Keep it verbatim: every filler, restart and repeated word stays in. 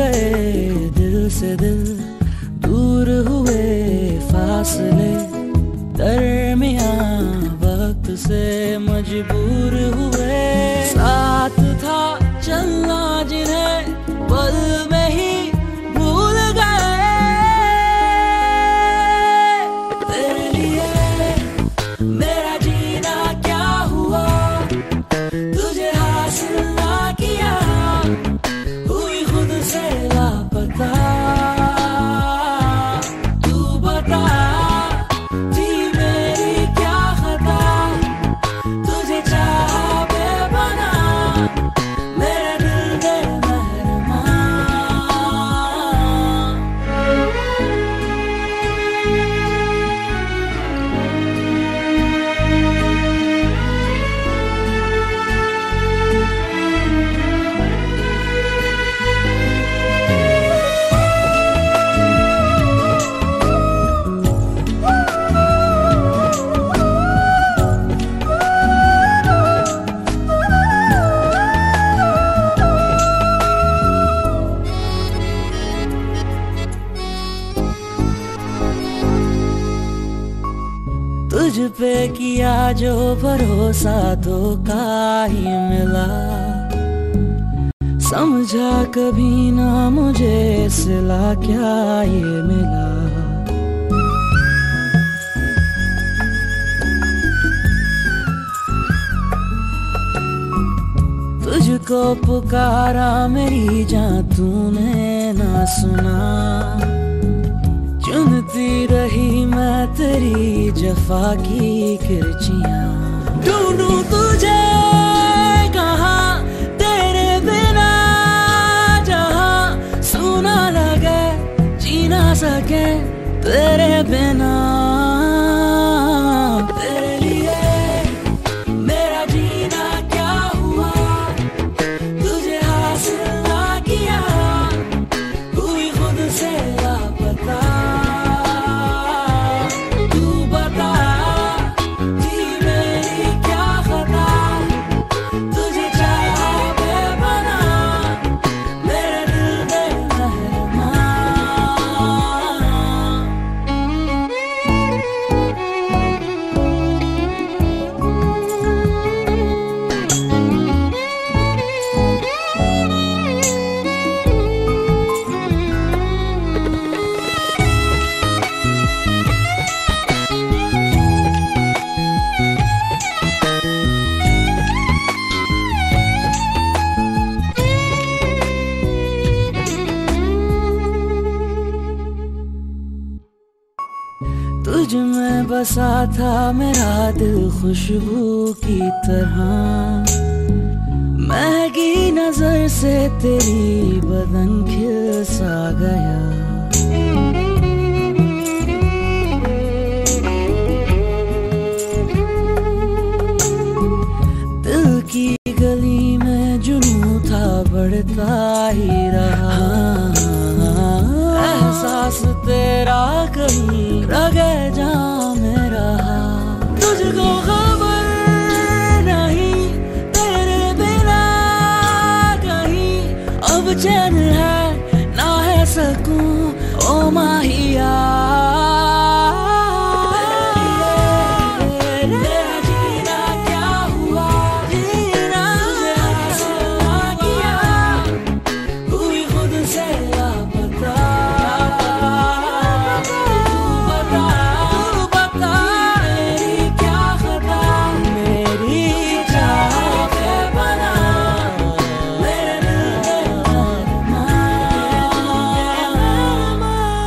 गए दिल से दिल, दूर हुए फासले, दरमियां वक्त से मजबूर हुए। साथ था चलना जिन्हें पल में ही भूल गए। तेरे लिए मेरा जीना क्या हुआ, तुझे हासिल ना किया, हुई खुद से लापता। तू बता थी मेरी क्या खता, तुझे चाहा बेपना, मेरे दिल दे मेहरबान। तुझ पे किया जो भरोसा धोखा ही मिला, समझा कभी ना मुझे सिला क्या ये मिला। तुझको पुकारा मेरी जान तूने ना सुना, चुनती रही मैं तेरी जफा की किरचियां। ढूंढूं तुझे कहाँ तेरे बिना, जहाँ सुना लगे जी ना सके तेरे बिना। तेरे लिए मेरा जीना क्या हुआ, तुझे हासिल ना किया, हुई खुद से लापता। तुझ में बसा था मेरा दिल खुशबू की तरह, महकी नजर से तेरी बदन खिल सा गया। दिल की गली में जुनून था बढ़ता ही रहा, एहसास तेरा कहीं रगे जा में रहा। तुझको खबर नहीं तेरे बिना कहीं अब चैन है ना है सकूं ओ माहिया।